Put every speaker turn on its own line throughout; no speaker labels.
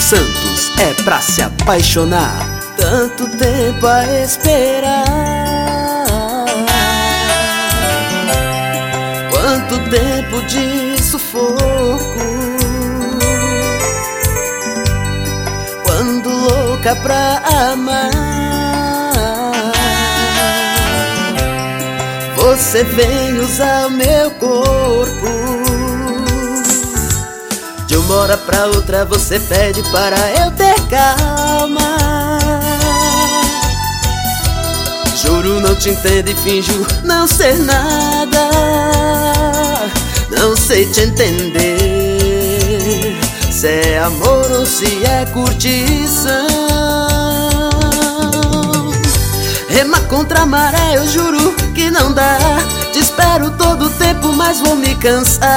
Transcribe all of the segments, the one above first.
Santos é pra se apaixonar.
Tanto tempo a esperar, quanto tempo de sufoco, quando louca pra amar, você vem usar o meu corpo. De uma hora pra outra você pede para eu ter calma. Juro, não te entendo e finjo não ser nada. Não sei te entender, se é amor ou se é curtição. Rema contra a maré, eu juro que não dá. Te espero todo o tempo, mas vou me cansar.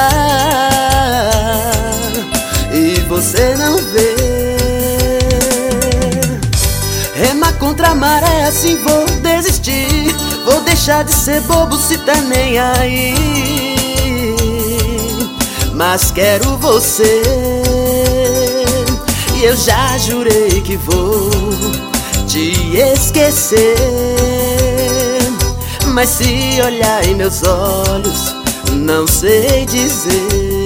E você não vê. Rema contra a maré, assim vou desistir. Vou deixar de ser bobo se tá nem aí. Mas quero você, e eu já jurei que vou te esquecer. Mas se olhar em meus olhos, não sei dizer.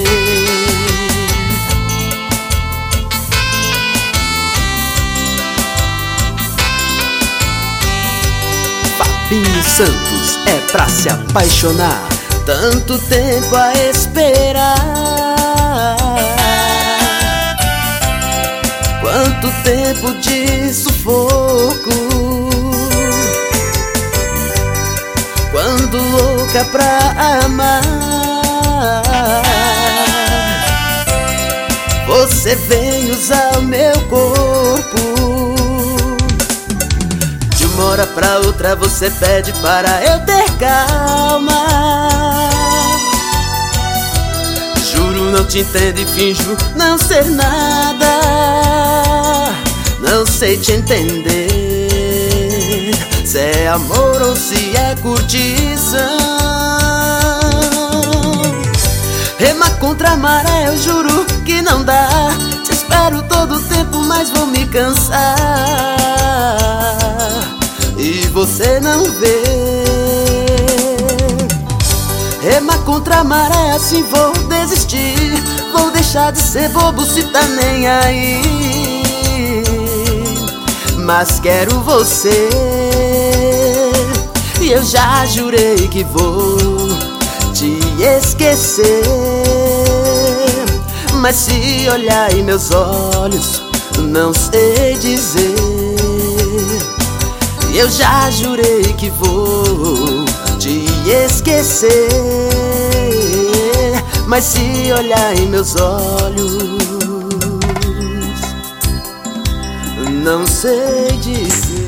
Fabinho Santos é pra se apaixonar.
Tanto tempo a esperar, quanto tempo de sufoco, quando louca pra amar, você vem usar o meu corpo. De uma hora pra outra você pede para eu ter calma. Juro, não te entendo e finjo não ser nada. Não sei te entender, se é amor ou se é curtição. Rema contra a maré, eu juro que não dá. Te espero todo o tempo, mas vou me cansar. E você não vê. Rema contra a maré, assim vou desistir. Vou deixar de ser bobo se tá nem aí. Mas quero você, e eu já jurei que vou te esquecer. Mas se olhar em meus olhos, não sei dizer. Eu já jurei que vou te esquecer. Mas se olhar em meus olhos, não sei dizer.